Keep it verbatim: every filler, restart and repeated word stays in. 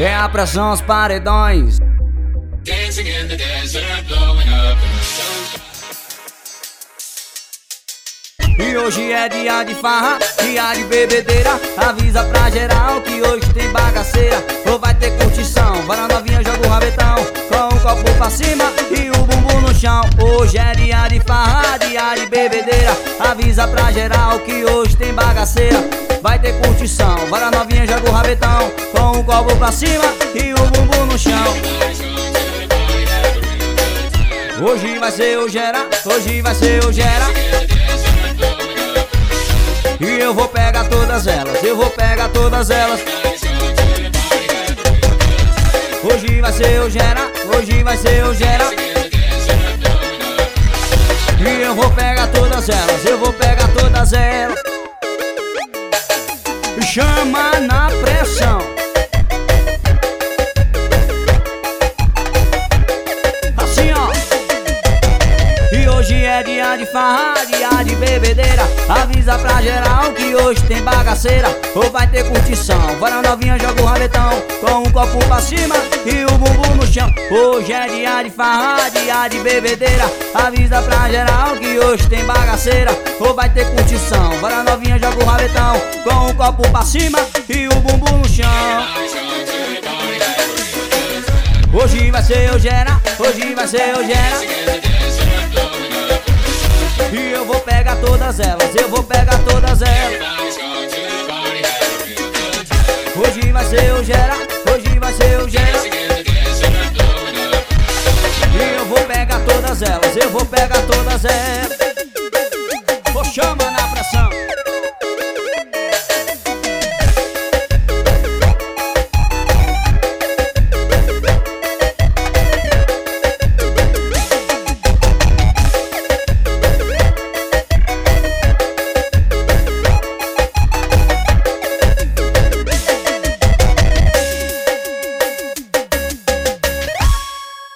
É a pressão aos paredões. Dancing in the desert, blowing up in the sun. E hoje é dia de farra, dia de bebedeira. Avisa pra geral que hoje tem bagaceira. Ou vai ter curtição, vai na novinha, joga o rabetão, com o copo pra cima e o bumbum no chão. Hoje é dia de farra, dia de bebedeira. Avisa pra geral que hoje tem bagaceira. Vai ter curtição, vai na novinha, joga o rabetão, com o copo pra cima e o bumbum no chão. Hoje vai ser o gera, hoje vai ser o gera. E eu vou pegar todas elas, eu vou pegar todas elas. Hoje vai ser o gera, hoje vai ser o gera. E eu vou pegar todas elas, eu vou pegar todas elas. Chama na pressão. Assim ó. E hoje é dia de farra, dia de bebedeira. Avisa pra geral que hoje tem bagaceira. Ou vai ter curtição, vai na novinha, joga o rabetão, com um copo pra cima e o bumbum no chão. Hoje é dia de farra, dia de bebedeira. Avisa pra geral que hoje tem bagaceira. Ou vai ter curtição, vai na novinha, joga o rabetão, com um copo pra cima e o bumbum no chão. Hoje vai ser o gera, hoje vai ser o gera. E eu vou pegar todas elas, eu vou pegar todas elas. Hoje vai ser o gera, hoje vai ser o gera. E eu vou pegar todas elas, eu vou pegar todas elas.